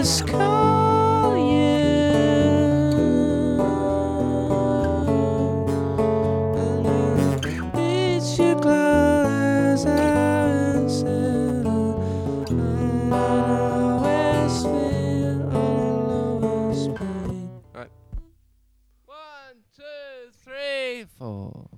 just call you. Reach your claws out and settle on West Wind on Lower Spring. Right. 1, 2, 3, 4.